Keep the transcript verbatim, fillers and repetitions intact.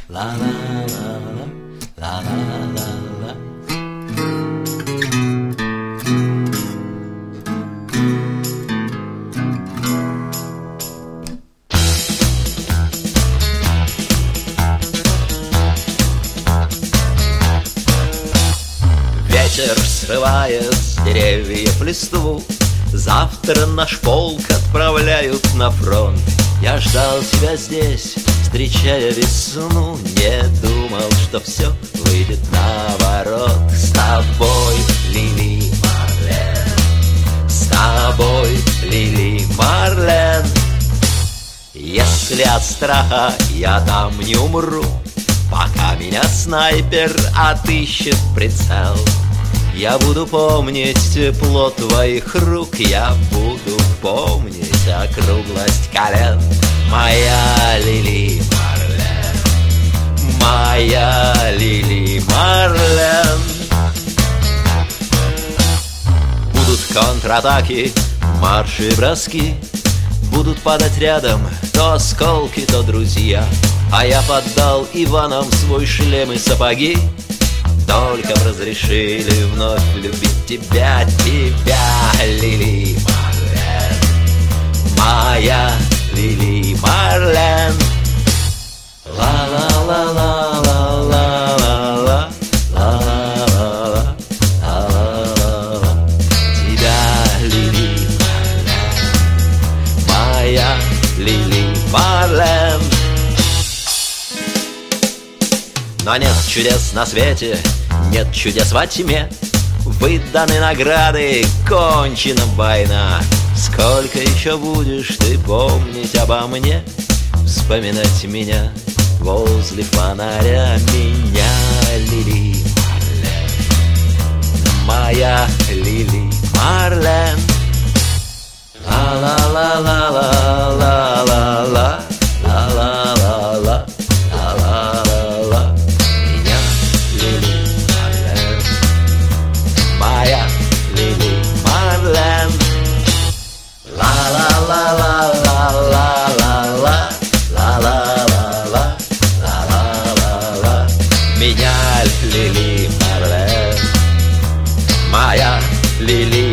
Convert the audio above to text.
ла-ла-ла-ла, ла-ла-ла-ла. Ветер срывает с деревьев листву, завтра наш полк отправляют на фронт. Я ждал тебя здесь, встречая весну, не думал, что все выйдет наоборот. С тобой, Лили Марлен, с тобой, Лили Марлен. Если от страха я там не умру, пока меня снайпер отыщет прицел, я буду помнить тепло твоих рук, я буду помнить округлость колен. Моя Лили Марлен, моя Лили Марлен. Будут контратаки, марши и броски, будут падать рядом то осколки, то друзья. А я поддал Иванам свой шлем и сапоги, только б разрешили вновь любить тебя, тебя, Лили Марлен, моя Лили Марлен. Ла-ла-ла-ла-ла-ла-ла, ла-ла-ла-ла, ла-ла-ла-ла. Тебя, Лили Марлен, моя Лили Марлен. Но нет чудес на свете, нет чудес во тьме. Выданы награды, кончена война. Сколько еще будешь ты помнить обо мне, вспоминать меня возле фонаря? Меня, Лили Марлен, моя Лили Марлен. Ла-ла-ла-ла-ла-ла-ла-ла, ла-ла-ла-ла, ла-ла-ла-ла. Меня, Лили Марлен, моя Лили Марлен. Ла-ла-ла-ла-ла-ла-ла, ла-ла-ла-ла, ла-ла-ла-ла. Меня, Лили Марлен, моя Лили